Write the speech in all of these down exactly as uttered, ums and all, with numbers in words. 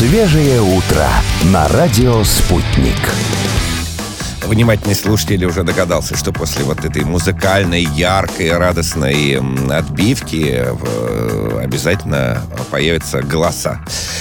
Свежее утро на радио «Спутник». Внимательный слушатель уже догадался, что после вот этой музыкальной, яркой, радостной отбивки обязательно появятся голоса.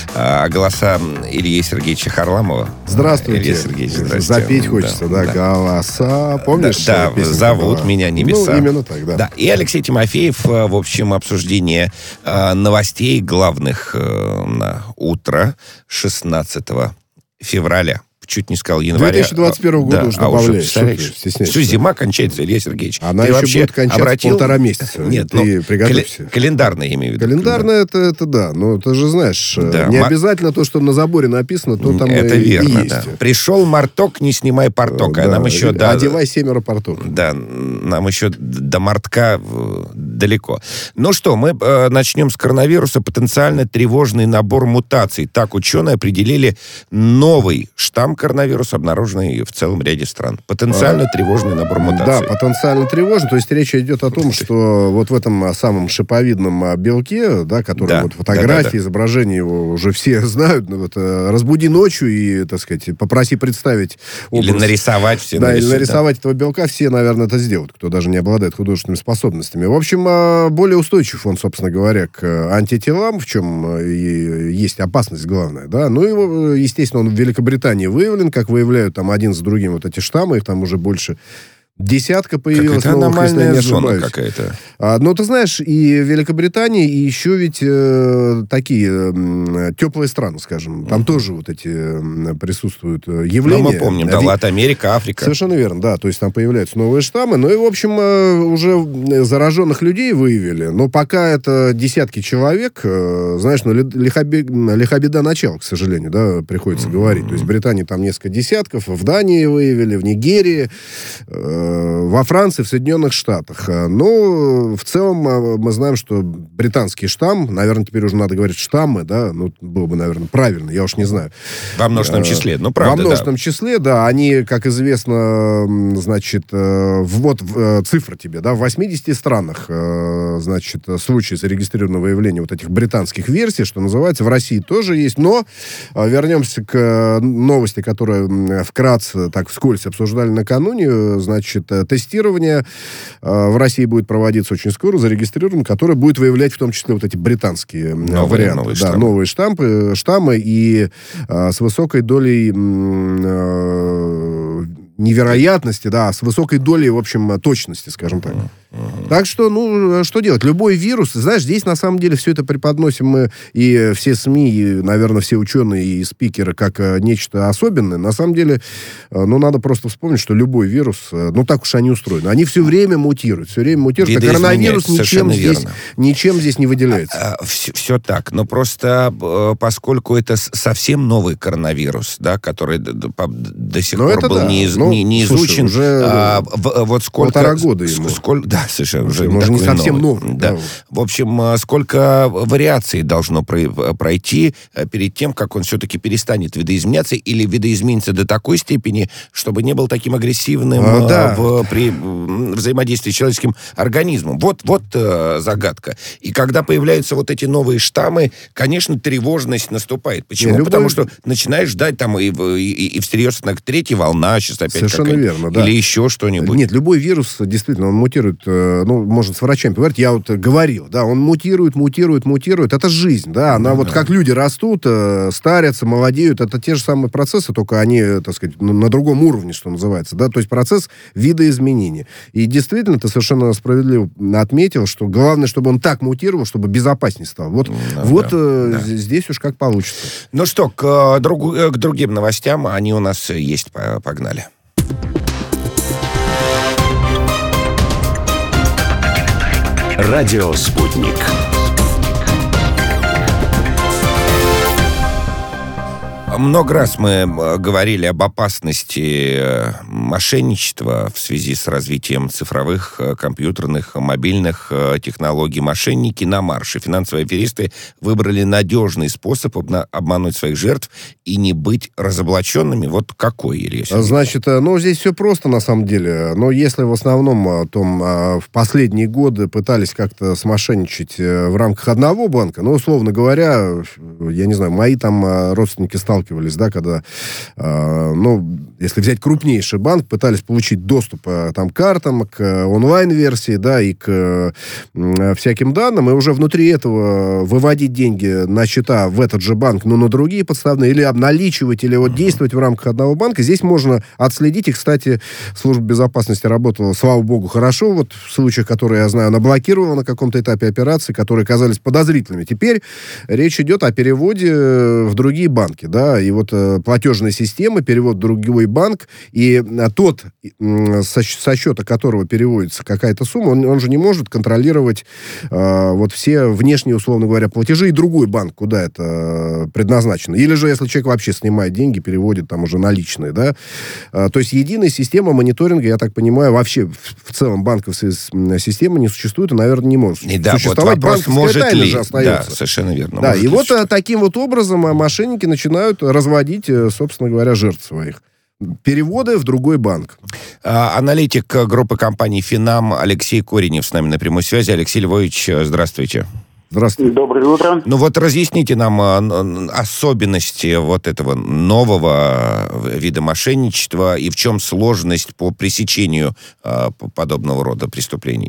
А голоса Ильи Сергеевича Харламова. Здравствуйте. Илья Сергеевич, здравствуйте. Запеть хочется, да, да, да. Голоса. Помнишь? Да, да, зовут была? Меня небеса. Ну, именно так, да. Да. И Алексей Тимофеев, в общем, обсуждение новостей главных на утро шестнадцатого февраля. Чуть не сказал января. две тысячи двадцать первого года да, уже а добавляешь. Уже, все, зима кончается, Илья Сергеевич. Она ты еще будет кончаться обратил... полтора месяца. Нет, ты ну, приготовься. Кали- календарно, я имею в виду. Календарно это, это да. Но ты же знаешь, да, не ма... обязательно то, что на заборе написано, то там это и, верно, и есть. Да. Пришел марток, не снимай порток. Да. А нам еще до... Одевай семеро порток. Да, нам еще до мартка далеко. Ну что, мы э, начнем с коронавируса. Потенциально тревожный набор мутаций. Так ученые определили новый штамм коронавируса, обнаруженный в целом ряде стран. Потенциально а, тревожный набор мутаций. Да, потенциально тревожный. То есть речь идет о том, что вот в этом самом шиповидном белке, да, который да, вот фотографии, да, да, да. изображения его уже все знают, вот, разбуди ночью и, так сказать, попроси представить образ. Или нарисовать все. Да, нарисуют, или нарисовать да. этого белка, все, наверное, это сделают, кто даже не обладает художественными способностями. В общем, более устойчив он, собственно говоря, к антителам, в чем и есть опасность главная, да. Ну, его, естественно, он в Великобритании выявлен, как выявляют там один за другим вот эти штаммы, их там уже больше десятка появилась. Какая-то новых, аномальная если я не зона какая-то. А, ну, ты знаешь, и в Великобритании, и еще ведь э, такие э, теплые страны, скажем. Там mm-hmm. тоже вот эти э, присутствуют явления. Ну, мы помним, да, Латинская Америка, Африка. Совершенно верно, да. То есть там появляются новые штаммы. Ну, и, в общем, э, уже зараженных людей выявили. Но пока это десятки человек, э, знаешь, ну, лиха, лиха беда начала, к сожалению, да, приходится mm-hmm. говорить. То есть в Британии там несколько десятков, в Дании выявили, в Нигерии, э, во Франции, в Соединенных Штатах. Но в целом мы знаем, что британский штамм, наверное, теперь уже надо говорить штаммы, да, ну, было бы, наверное, правильно, я уж не знаю. Во множественном числе, ну, правда, Во множественном да. числе, да, они, как известно, значит, вот цифра тебе, да, в восьмидесяти странах, значит, случаи зарегистрированного выявления вот этих британских версий, что называется, в России тоже есть, но вернемся к новости, которую вкратце, так, вскользь обсуждали накануне, значит, тестирование э, в России будет проводиться очень скоро, зарегистрировано, которое будет выявлять в том числе вот эти британские новые, варианты. Новые, да, штаммы. новые штампы, штаммы и э, с высокой долей э, невероятности, да, с высокой долей, в общем, точности, скажем так. Uh-huh. Так что, ну, что делать? Любой вирус, знаешь, здесь на самом деле все это преподносим мы, и все СМИ, и, наверное, все ученые и спикеры, как э, нечто особенное. На самом деле, э, ну, надо просто вспомнить, что любой вирус, э, ну, так уж они устроены. Они все время мутируют, все время мутируют. А коронавирус ничем здесь, ничем здесь не выделяется. А, а, все, все так, но просто э, поскольку это совсем новый коронавирус, да, который до, до, до сих но пор был да. не, из, ну, не, не изучен, слушай, уже а, в, вот сколько... полтора года ему. Сколько, да, совершенно уже может, не, не совсем новый. Да. Да. В общем, сколько вариаций должно пройти перед тем, как он все-таки перестанет видоизменяться или видоизменится до такой степени, чтобы не был таким агрессивным а, да. в, при взаимодействии с человеческим организмом. Вот, вот э, загадка. И когда появляются вот эти новые штаммы, конечно, тревожность наступает. Почему? Не, любой... Потому что начинаешь ждать там и, и, и всерьез третья волна, сейчас опять совершенно верно, да. Или еще что-нибудь. Нет, любой вирус, действительно, он мутирует, ну, может, с врачами поговорить, я вот говорил, да, он мутирует, мутирует, мутирует, это жизнь, да, она ну, вот да. как люди растут, старятся, молодеют, это те же самые процессы, только они, так сказать, на другом уровне, что называется, да, то есть процесс видоизменения. И действительно, ты совершенно справедливо отметил, что главное, чтобы он так мутировал, чтобы безопаснее стал. Вот, ну, вот да, да. здесь уж как получится. Ну что, к, другу, к другим новостям, они у нас есть, погнали. Радио «Спутник». Много раз мы говорили об опасности мошенничества в связи с развитием цифровых, компьютерных, мобильных технологий. Мошенники на марше. Финансовые аферисты выбрали надежный способ обмануть своих жертв и не быть разоблаченными. Вот какой, Илья Сергеевич? Значит, ну, здесь все просто, на самом деле. Но если в основном том, в последние годы пытались как-то смошенничать в рамках одного банка, ну, условно говоря, я не знаю, мои там родственники сталкивались, да, когда, э, ну, если взять крупнейший банк, пытались получить доступ э, там, к картам, к онлайн-версии, да, и к э, всяким данным, и уже внутри этого выводить деньги на счета в этот же банк, но на другие подставные, или обналичивать, или вот действовать в рамках одного банка. Здесь можно отследить, и, кстати, служба безопасности работала, слава богу, хорошо, вот в случаях, которые, я знаю, она блокировала на каком-то этапе операции, которые казались подозрительными. Теперь речь идет о переводе в другие банки, да, и вот э, платежная система, перевод в другой банк, и э, тот, э, со, со счета которого переводится какая-то сумма, он, он же не может контролировать э, вот все внешние, условно говоря, платежи и другой банк, куда это э, предназначено. Или же, если человек вообще снимает деньги, переводит там уже наличные, да. Э, то есть единая система мониторинга, я так понимаю, вообще в, в целом банковской системы не существует и, наверное, не может и да, существовать. Вот вопрос, может ли, же остается. Да, совершенно верно. Да, может и вот существовать. таким вот образом мошенники начинают разводить, собственно говоря, жертв своих. Переводы в другой банк. А, аналитик группы компаний «Финам» Алексей Коренев с нами на прямой связи. Алексей Львович, здравствуйте. Здравствуйте. Доброе утро. Ну вот разъясните нам особенности вот этого нового вида мошенничества и в чем сложность по пресечению а, подобного рода преступлений.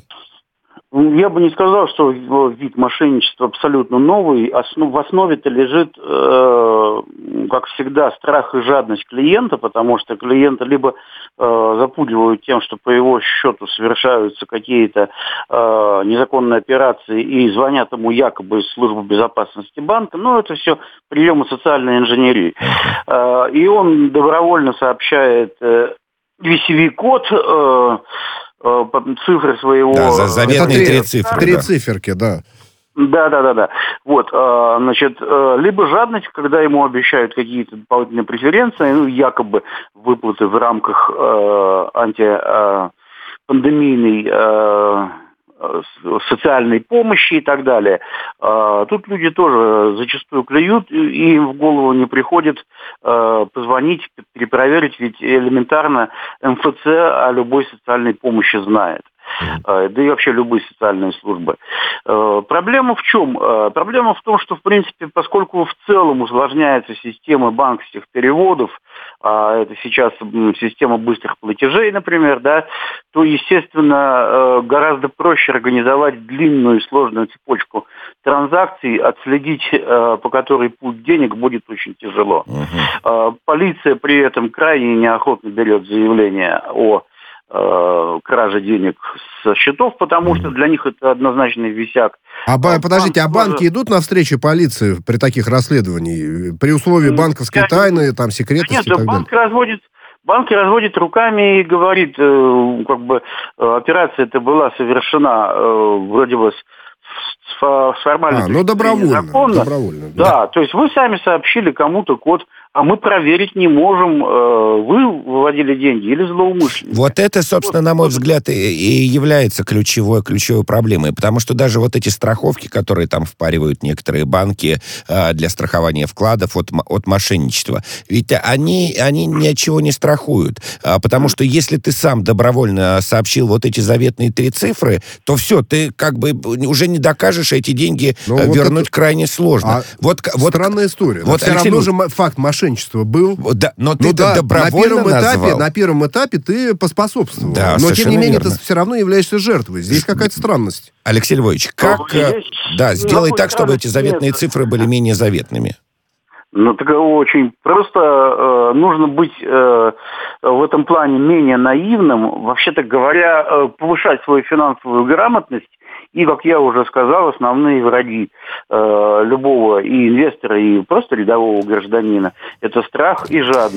Я бы не сказал, что вид мошенничества абсолютно новый. В основе-то лежит, э, как всегда, страх и жадность клиента, потому что клиента либо э, запугивают тем, что по его счету совершаются какие-то э, незаконные операции и звонят ему якобы из службы безопасности банка. Но это все приемы социальной инженерии. Э, и он добровольно сообщает э, ви си ви-код, э, цифры своего... Да, за заветные три цифры. Три да. циферки, да. Да, да, да, да. Вот, значит, либо жадность, когда ему обещают какие-то дополнительные преференции, ну, якобы выплаты в рамках антипандемийной социальной помощи и так далее. Тут люди тоже зачастую клюют, и им в голову не приходит позвонить, перепроверить, ведь элементарно эм эф цэ о любой социальной помощи знает. Да и вообще любые социальные службы. Проблема в чем? Проблема в том, что, в принципе, поскольку в целом усложняется система банковских переводов, а это сейчас система быстрых платежей, например, да, то, естественно, гораздо проще организовать длинную и сложную цепочку транзакций, отследить, по которой путь денег будет очень тяжело. Uh-huh. Полиция при этом крайне неохотно берет заявление о кражи денег со счетов, потому что для них это однозначный висяк. А, а подождите, банк, а банки тоже... идут навстречу полиции при таких расследованиях? При условии банковской я... тайны, там, секретности Нет, и так банк далее? разводит, банк разводит руками и говорит, э, как бы, операция-то была совершена э, вроде бы с, с формальной... А, ну добровольно. добровольно да. да, то есть вы сами сообщили кому-то код, а мы проверить не можем, вы выводили деньги или злоумышленники. Вот это, собственно, на мой взгляд, и является ключевой, ключевой проблемой, потому что даже вот эти страховки, которые там впаривают некоторые банки для страхования вкладов от, от мошенничества, ведь они, они ни от чего не страхуют, потому что если ты сам добровольно сообщил вот эти заветные три цифры, то все, ты как бы уже не докажешь, эти деньги ну, вернуть вот это... крайне сложно. А вот, вот, странная история. Вот, все Алексей, равно же факт мошенничества был. Да, но ты ну, да, добровольно на первом назвал. этапе, на первом этапе ты поспособствовал. Да, но, тем не менее, верно. ты все равно являешься жертвой. Здесь какая-то странность. Алексей Львович, как... Здесь, да, сделай так, чтобы сказать, эти заветные нет. цифры были менее заветными. Ну, так очень просто. Э, нужно быть э, в этом плане менее наивным. Вообще-то говоря, э, повышать свою финансовую грамотность. И, как я уже сказал, основные враги э, любого и инвестора, и просто рядового гражданина – это страх и жадность.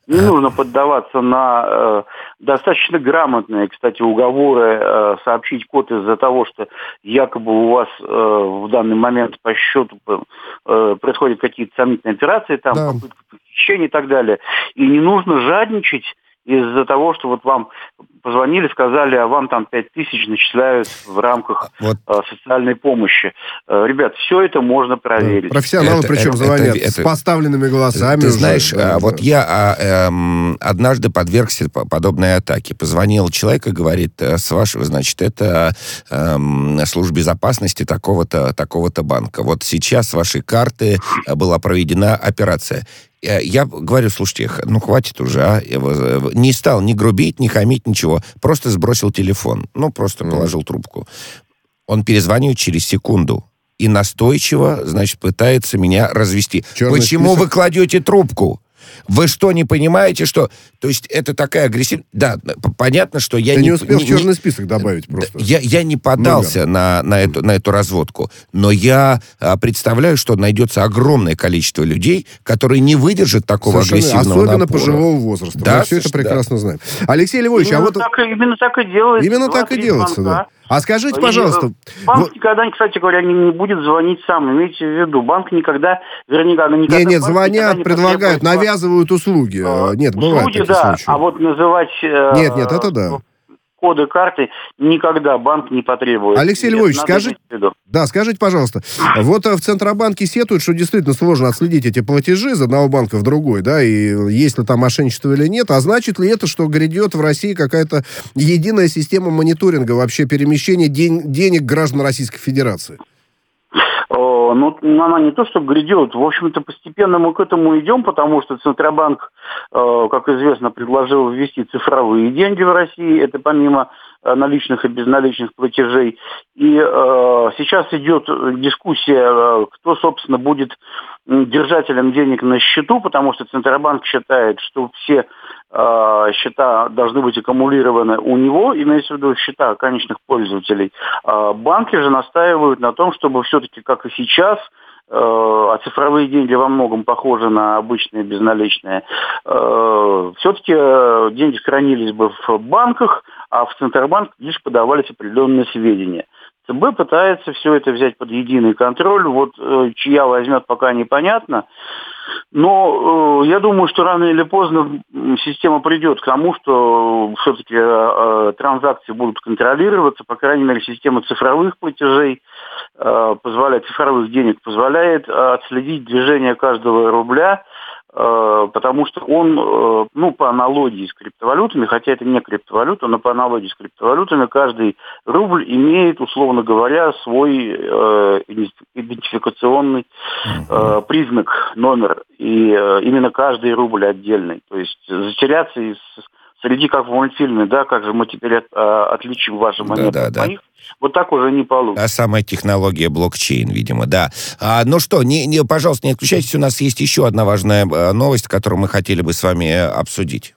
Не нужно поддаваться на э, достаточно грамотные, кстати, уговоры, э, сообщить код из-за того, что якобы у вас э, в данный момент по счету э, происходят какие-то сомнительные операции, там, Да. попытка похищения и так далее. И не нужно жадничать из-за того, что вот вам позвонили, сказали, а вам там пять тысяч начисляют в рамках Вот. э, социальной помощи. Э, ребят, все это можно проверить. Профессионалы Это- причем это- звонят это- с поставленными голосами. Ты уже. знаешь, Да, а, да. вот я а, эм, однажды подвергся по- подобной атаке. Позвонил человек и говорит, э, с вашего, значит, это эм, служба безопасности такого-то, такого-то банка. Вот сейчас с вашей карты э, была проведена операция. Э, Я говорю, слушайте, х- ну хватит уже, а. Я его, э, Не стал ни грубить, ни хамить, ничего. Просто сбросил телефон. Ну, просто Мгм. положил трубку. Он перезванивает через секунду. И настойчиво, значит, пытается меня развести. Черный Почему список? вы кладете трубку? Вы что, не понимаете, что... То есть это такая агрессивность... Да, п- понятно, что я Ты не... не успел в не- черный список добавить Да, просто. Я, я не поддался на, на, эту, на эту разводку, но я а, представляю, что найдется огромное количество людей, которые не выдержат такого Совершенно, агрессивного особенно напора. пожилого возраста. Да, Мы все это слушай, да. прекрасно знаем. Алексей Львович, Именно, а вот... так, и- именно так и делается. Именно так и Два-три делается, да. звонка. А скажите, И, пожалуйста... э, Банк вот- никогда, кстати говоря, не, не будет звонить сам. Имейте в виду, банк никогда, вернее, никогда... Нет, нет, банк звонят, никогда не предлагают, потребует навязывают услуги. вас, Э, Нет, э, бывают услуги, такие да, случаи. а вот называть э, Нет, нет, это да. коды карты никогда банк не потребует. Алексей Нет, Львович, надо скажи- иметь в виду. Да, скажите, пожалуйста, вот э, в Центробанке сетуют, что действительно сложно отследить эти платежи из одного банка в другой, да, и есть ли там мошенничество или нет, а значит ли это, что грядет в России какая-то единая система мониторинга вообще перемещения ден- денег граждан Российской Федерации? О, ну, она не то, что грядет. В общем-то, постепенно мы к этому идем, потому что Центробанк, э, как известно, предложил ввести цифровые деньги в России. Это помимо э, наличных и безналичных платежей. И э, сейчас идет дискуссия, э, кто, собственно, будет м, держателем денег на счету, потому что Центробанк считает, что все э, счета должны быть аккумулированы у него, имеется в виду счета конечных пользователей. А банки же настаивают на том, чтобы все-таки, как и сейчас, э, а цифровые деньги во многом похожи на обычные безналичные, э, все-таки э, деньги хранились бы в банках, а в Центробанк лишь подавались определенные сведения. ЦБ пытается все это взять под единый контроль. Вот э, чья возьмет, пока непонятно. Но э, я думаю, что рано или поздно м, система придет к тому, что все-таки э, э, транзакции будут контролироваться. По крайней мере, система цифровых платежей э, позволяет, цифровых денег позволяет э, отследить движение каждого рубля, э, потому что он, э, ну, по аналогии с криптовалютами, хотя это не криптовалюта, но по аналогии с криптовалютами, каждый рубль имеет, условно говоря, свой э, идентификационный э, признак, номер. И э, именно каждый рубль отдельный. То есть затеряться из, среди, как в мультфильме, да, как же мы теперь от, а, отличим ваши монеты Да, да, от да. моих, вот так уже не получится. Та самая технология блокчейн, видимо, да. А, ну что, не, не, пожалуйста, не отключайтесь, у нас есть еще одна важная э, новость, которую мы хотели бы с вами э, обсудить.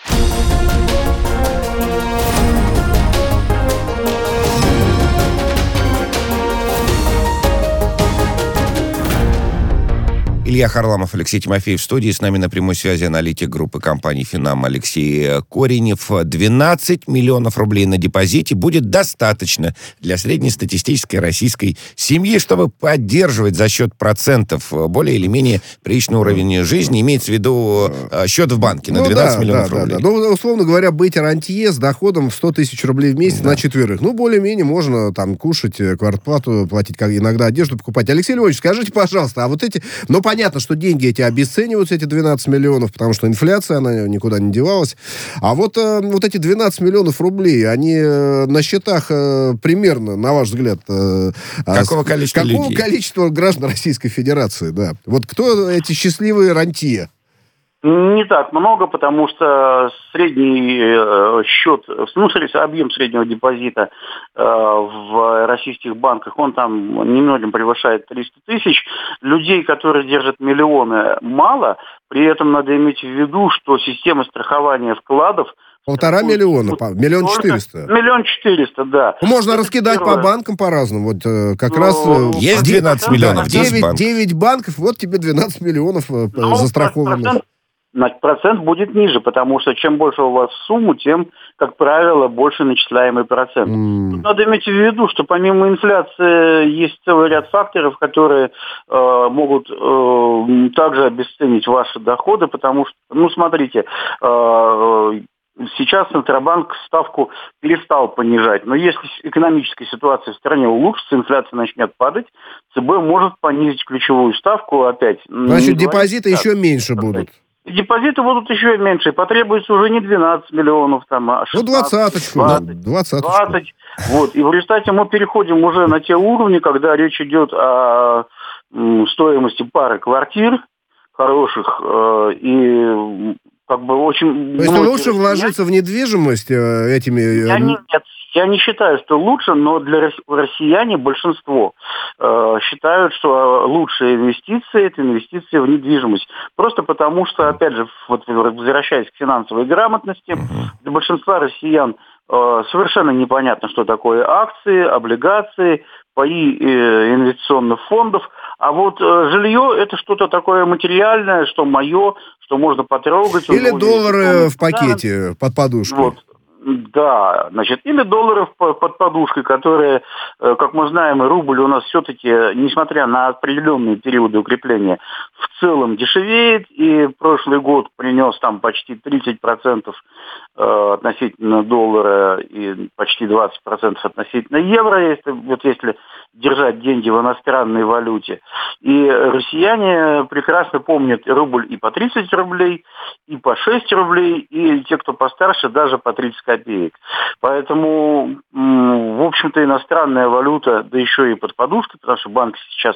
Илья Харламов, Алексей Тимофеев в студии. С нами на прямой связи аналитик группы компании «Финам» Алексей Коренев. двенадцать миллионов рублей на депозите будет достаточно для среднестатистической российской семьи, чтобы поддерживать за счет процентов более или менее приличный уровень жизни. Имеется в виду э, счет в банке на Ну двенадцать да, миллионов да, рублей. Да, да. Ну, условно говоря, быть рантье с доходом в сто тысяч рублей в месяц Да. на четверых. Ну, более-менее можно там кушать, э, квартплату платить, как иногда одежду покупать. Алексей Львович, скажите, пожалуйста, а вот эти... Ну, понятно, что деньги эти обесцениваются, эти двенадцать миллионов, потому что инфляция, она никуда не девалась. А вот, э, вот эти двенадцать миллионов рублей, они э, на счетах э, примерно, на ваш взгляд... Э, Какого количества какого людей? количества граждан Российской Федерации, да. Вот кто эти счастливые рантье? Не так много, потому что средний э, счет, ну, сред- объем среднего депозита э, в российских банках, он там немногим превышает триста тысяч. Людей, которые держат миллионы, мало. При этом надо иметь в виду, что система страхования вкладов... Полтора страхует миллиона, по- миллион только- четыреста. Миллион четыреста, да. Ну, можно Это раскидать первое. по банкам по-разному. Вот э, как Ну, раз... э, Есть де- двенадцать миллионов, девять, десять банков. девять банков, вот тебе двенадцать миллионов э, Ну, застраховано. процент- процент будет ниже, потому что чем больше у вас сумму, тем, как правило, больше начисляемый процент. Mm. Тут надо иметь в виду, что помимо инфляции есть целый ряд факторов, которые э, могут э, также обесценить ваши доходы, потому что, ну, смотрите, э, сейчас Центробанк ставку перестал понижать, но если экономическая ситуация в стране улучшится, инфляция начнет падать, ЦБ может понизить ключевую ставку опять. Значит, депозиты еще меньше будут. Депозиты будут еще меньше, и потребуется уже не двенадцать миллионов, там, а шестнадцать, ну, двадцаточку, двадцать, двадцаточку. двадцать. Вот. И в результате мы переходим уже на те уровни, когда речь идет о м, стоимости пары квартир хороших, э, и как бы очень... То есть лучше вложиться в недвижимость э, этими... Я не, нет, я не считаю, что лучше, но для россияне большинство э, считают, что лучшие инвестиции – это инвестиции в недвижимость. Просто потому что, опять же, вот, возвращаясь к финансовой грамотности, для большинства россиян э, совершенно непонятно, что такое акции, облигации, паи э, инвестиционных фондов. А вот э, жилье – это что-то такое материальное, что мое, что можно потрогать. Или доллары в пакете под подушкой. Вот. Да, значит, или долларов под подушкой, которые, как мы знаем, и рубль у нас все-таки, несмотря на определенные периоды укрепления, в целом дешевеет, и прошлый год принес там почти тридцать процентов относительно доллара и почти двадцать процентов относительно евро, если, вот если держать деньги в иностранной валюте. И россияне прекрасно помнят рубль и по тридцать рублей, и по шесть рублей, и те, кто постарше, даже по тридцать копеек. Поэтому, в общем-то, иностранная валюта, да еще и под подушкой, потому что банки сейчас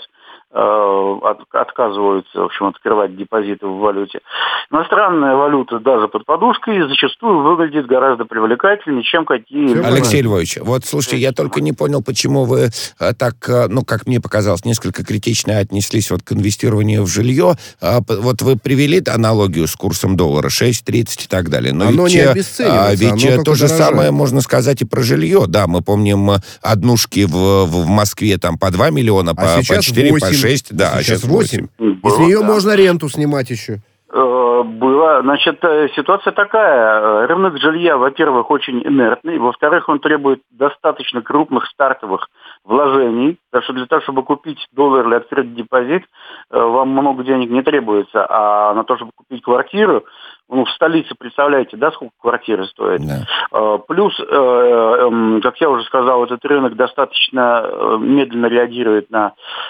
э, от, отказываются, в общем, открывать депозиты в валюте. Иностранная валюта даже под подушкой зачастую выглядит гораздо привлекательнее, чем какие... Алексей Львович, вот, слушайте, я только не понял, почему вы так, ну, как мне показалось, несколько критично отнеслись вот к инвестированию в жилье. Вот вы привели аналогию с курсом доллара шесть тридцать и так далее. Но оно ведь, не обесценивается, ведь оно то же дорожает. самое можно сказать и про жилье. Да, мы помним однушки в, в Москве там по два миллиона, по, а по четыре, по шесть. Да, а сейчас восемь. Было, и с нее да. можно ренту снимать еще. Было. Значит, ситуация такая. Рынок жилья, во-первых, очень инертный. Во-вторых, он требует достаточно крупных стартовых вложений. Потому что для того, чтобы купить доллар или открыть депозит, вам много денег не требуется. А на то, чтобы купить квартиру, ну, в столице, представляете, да, сколько квартиры стоят? Да. Плюс, как я уже сказал, этот рынок достаточно медленно реагирует на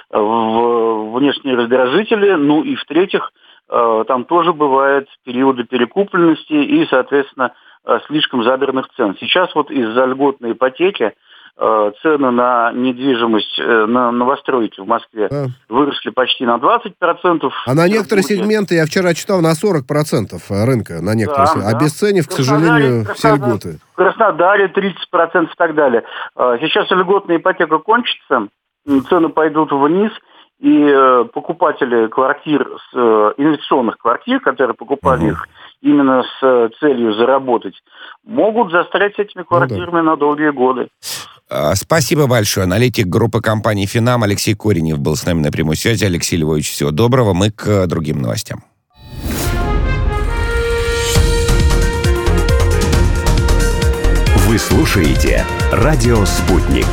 внешние раздражители. Ну и в-третьих, там тоже бывают периоды перекупленности и, соответственно, слишком задранных цен. Сейчас вот из-за льготной ипотеки цены на недвижимость, на новостройки в Москве а. выросли почти на двадцать процентов. А на некоторые сегменты, я вчера читал, на сорок процентов рынка, на некоторые, да, да. обесценив, к сожалению, все льготы. В Краснодаре тридцать процентов и так далее. Сейчас льготная ипотека кончится, цены пойдут вниз, и покупатели квартир, с, инвестиционных квартир, которые покупали uh-huh. их именно с целью заработать, могут застрять с этими квартирами ну, да. на долгие годы. Спасибо большое. Аналитик группы компании «Финам» Алексей Коренев был с нами на прямой связи. Алексей Львович, всего доброго. Мы к другим новостям. Вы слушаете «Радио Спутник».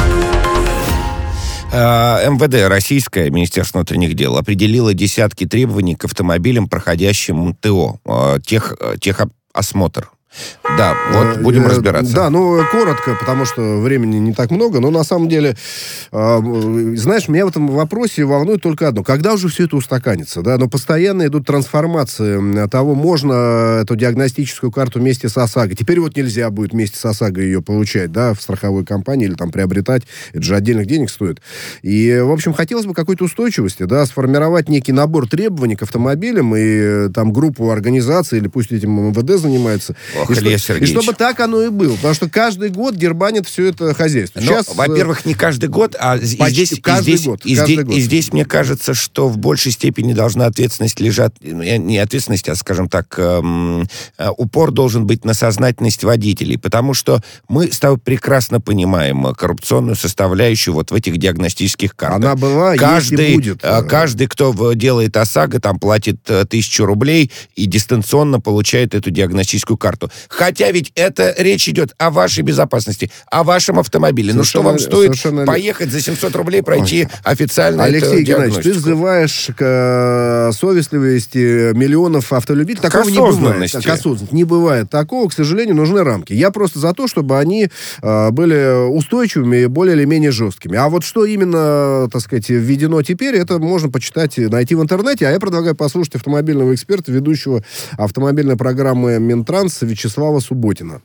МВД, российское Министерство внутренних дел, определило десятки требований к автомобилям, проходящим ТО, тех, техосмотр. Да, вот будем разбираться. Да, ну, коротко, потому что времени не так много, но на самом деле, э, знаешь, меня в этом вопросе волнует только одно. Когда уже все это устаканится, да? Но постоянно идут трансформации того, можно эту диагностическую карту вместе с ОСАГО. Теперь вот нельзя будет вместе с ОСАГО ее получать, да, в страховой компании или там приобретать. Это же отдельных денег стоит. И, в общем, хотелось бы какой-то устойчивости, да, сформировать некий набор требований к автомобилям и там группу организаций, или пусть этим МВД занимается. Ох, и, Илья что, и чтобы так оно и было. Потому что каждый год дербанит все это хозяйство. Но, Сейчас, во-первых, не каждый год, а и здесь, каждый и, здесь, год, и, каждый здесь, год. и здесь, мне кажется, что в большей степени должна ответственность лежать, не ответственность, а, скажем так, эм, упор должен быть на сознательность водителей, потому что мы с тобой прекрасно понимаем коррупционную составляющую вот в этих диагностических картах. Она была, каждый, есть и будет. Каждый, кто делает ОСАГО, там платит тысячу рублей и дистанционно получает эту диагностическую карту. Хотя ведь это речь идет о вашей безопасности, о вашем автомобиле. Совершенно, ну что вам стоит совершенно... поехать за семьсот рублей пройти Ой. официально Алексей эту Геннадьевич, ты взываешь к совестливости миллионов автолюбителей. Такого не бывает. К осознанности. Не бывает такого. К сожалению, нужны рамки. Я просто за то, чтобы они э, были устойчивыми и более или менее жесткими. А вот что именно, так сказать, введено теперь, это можно почитать, найти в интернете. А я предлагаю послушать автомобильного эксперта, ведущего автомобильной программы Минтранс Вячеслава Субботина.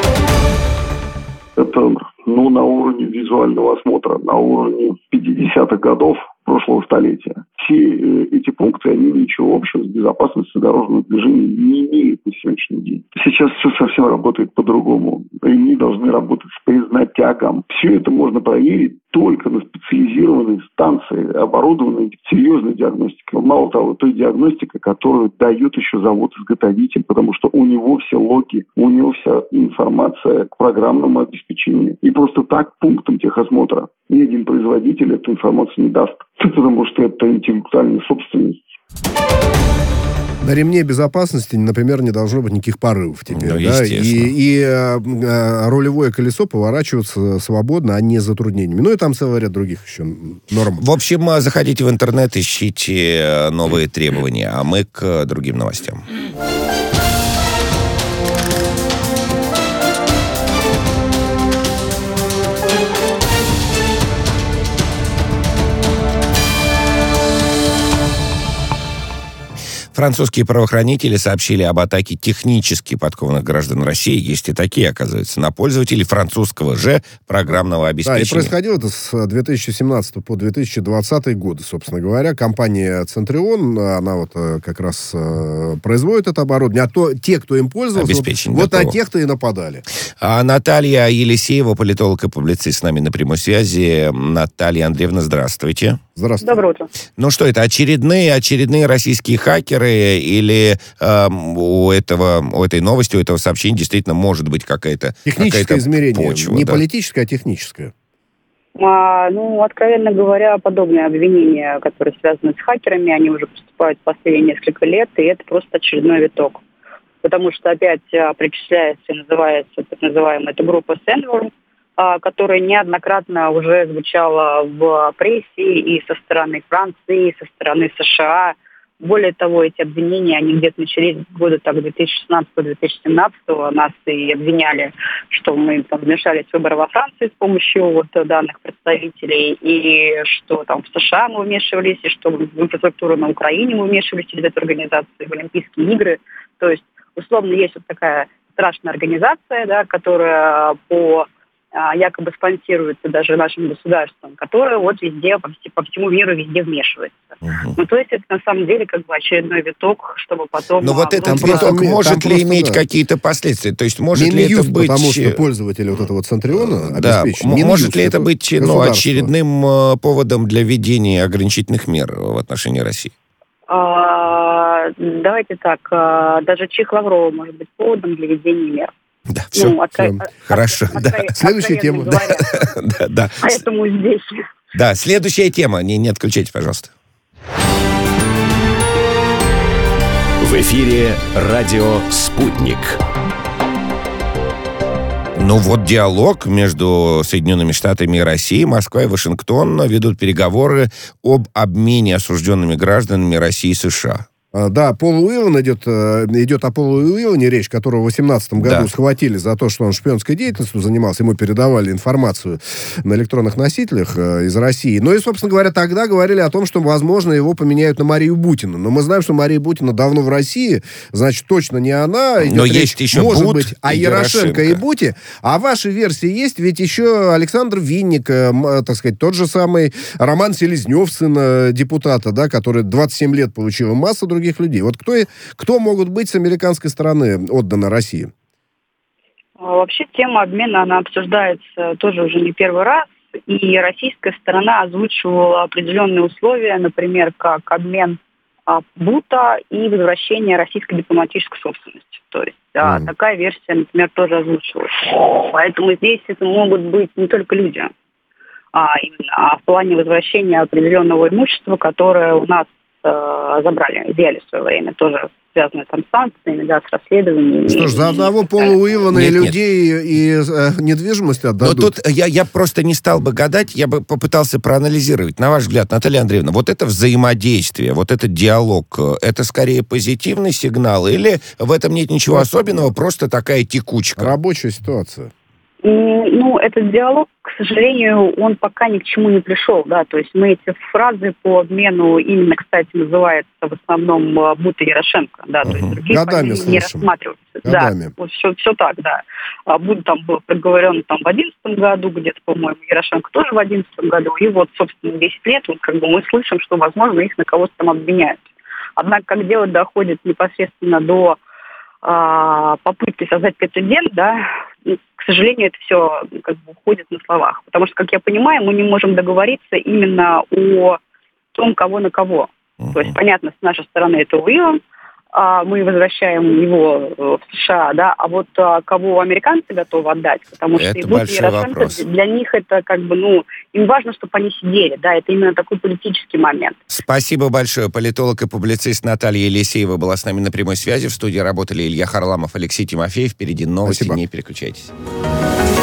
Это, ну, на уровне визуального осмотра, на уровне пятидесятых годов прошлого столетия. Все эти пункты, они ничего общего с безопасностью дорожного движения не имеют на сегодняшний день. Сейчас все совсем работает по-другому. Ремни должны работать с признатягом. Все это можно проверить только на специализированной станции, оборудованной серьезной диагностикой. Мало того, той диагностикой, которую дает еще завод-изготовитель, потому что у него все логи, у него вся информация к программному обеспечению. И просто так пунктом техосмотра ни один производитель эту информацию не даст, потому что это интеллектуальная собственность. На ремне безопасности, например, не должно быть никаких порывов теперь. Ну, да? И, и э, рулевое колесо поворачивается свободно, а не затруднениями. Ну и там целый ряд других еще норм. В общем, заходите в интернет, ищите новые требования, а мы к другим новостям. Французские правоохранители сообщили об атаке технически подкованных граждан России, есть и такие, оказывается, на пользователей французского же программного обеспечения. Да, и происходило это с две тысячи семнадцатого по две тысячи двадцатый годы, собственно говоря. Компания «Центрион», она вот как раз э, производит это оборудование, а то, те, кто им пользовался, обеспечение вот готово. на тех-то и нападали. А Наталья Елисеева, политолог и публицист, с нами на прямой связи. Наталья Андреевна, здравствуйте. Здравствуйте. Доброе утро. Ну что это, очередные, очередные российские хакеры или э, у, этого, у этой новости, у этого сообщения действительно может быть какая-то техническое какая-то измерение, почва, не да? политическое, а техническое. А, ну, откровенно говоря, подобные обвинения, которые связаны с хакерами, они уже поступают в последние несколько лет, и это просто очередной виток. Потому что опять а, причисляется и называется так называемая эта группа Sandworm, а, которая неоднократно уже звучала в прессе и со стороны Франции, и со стороны США. Более того, эти обвинения, они где-то начались года так две тысячи шестнадцатого - две тысячи семнадцатого. Нас и обвиняли, что мы там вмешались в выборы во Франции с помощью вот данных представителей, и что там в США мы вмешивались, и что в инфраструктуру на Украине мы вмешивались через эту организацию, в Олимпийские игры. То есть, условно, есть вот такая страшная организация, да, которая по якобы спонсируется даже нашим государством, которое вот везде, по, по всему миру везде вмешивается. Uh-huh. Ну, то есть это на самом деле как бы очередной виток, чтобы потом... Но вот этот просто, виток может ли просто, иметь да. какие-то последствия? То есть может Минюст, ли это быть... потому что пользователи вот этого Центриона да, обеспечены. Минюст, может ли это быть ну, очередным uh, поводом для введения ограничительных мер в отношении России? А, давайте так, а, даже Чих Лаврова может быть поводом для введения мер. Да, все, ну, отка... все. Хорошо. От... Да. От... Следующая тема. Да, да, да. Поэтому здесь... Да, следующая тема. Не, не отключайте, пожалуйста. В эфире радио «Спутник». Ну вот диалог между Соединенными Штатами и Россией. Москва и Вашингтон ведут переговоры об обмене осужденными гражданами России и США. Да, Пол Уиллан идет, идет о Полу Уиллане речь, которого в восемнадцатом году да. схватили за то, что он шпионской деятельностью занимался. Ему передавали информацию на электронных носителях из России. Ну и, собственно говоря, тогда говорили о том, что, возможно, его поменяют на Марию Бутину. Но мы знаем, что Мария Бутина давно в России, значит, точно не она. Идет Но речь, есть еще может Бут быть, о и Ярошенко и Буте. А ваши версии есть? Ведь еще Александр Винник, так сказать, тот же самый Роман Селезнев, сын депутата, да, который двадцать семь лет получил, масса других людей. Вот кто, кто могут быть с американской стороны отданы России? Вообще тема обмена, она обсуждается тоже уже не первый раз. И российская сторона озвучивала определенные условия, например, как обмен а, бута и возвращение российской дипломатической собственности. То есть а, mm. такая версия, например, тоже озвучивалась. Поэтому здесь это могут быть не только люди, а именно а в плане возвращения определенного имущества, которое у нас э, забрали, изъяли в свое время, тоже связанные там с санкциями, да, с расследованиями. Что ж, за одного Пола Уивана и людей, нет. и э, недвижимость отдадут. Но тут я, я просто не стал бы гадать, я бы попытался проанализировать. На ваш взгляд, Наталья Андреевна, вот это взаимодействие, вот этот диалог, это скорее позитивный сигнал или в этом нет ничего особенного, просто такая текучка? Рабочая ситуация. Ну, этот диалог, к сожалению, он пока ни к чему не пришел, да, то есть мы эти фразы по обмену именно, кстати, называется в основном Бут и Ярошенко, да, то есть другие Годами фамилии не рассматриваются. Годами. Да, вот все, все так, да. Бут там был проговорен там в одиннадцатом году, где-то, по-моему, Ярошенко тоже в одиннадцатом году, и вот, собственно, десять лет, вот, как бы мы слышим, что, возможно, их на кого-то там обвиняют. Однако, как дело доходит непосредственно до а, попытки создать прецедент, да, к сожалению, это все как бы уходит на словах. Потому что, как я понимаю, мы не можем договориться именно о том, кого на кого. Uh-huh. То есть, понятно, с нашей стороны это Уилан, а мы возвращаем его в США, да, а вот а, кого американцы готовы отдать, потому что и Бут, и Ярошенко, для них это как бы, ну, им важно, чтобы они сидели, да, это именно такой политический момент. Спасибо большое. Политолог и публицист Наталья Елисеева была с нами на прямой связи. В студии работали Илья Харламов, Алексей Тимофеев. Впереди новости, Спасибо. Не переключайтесь.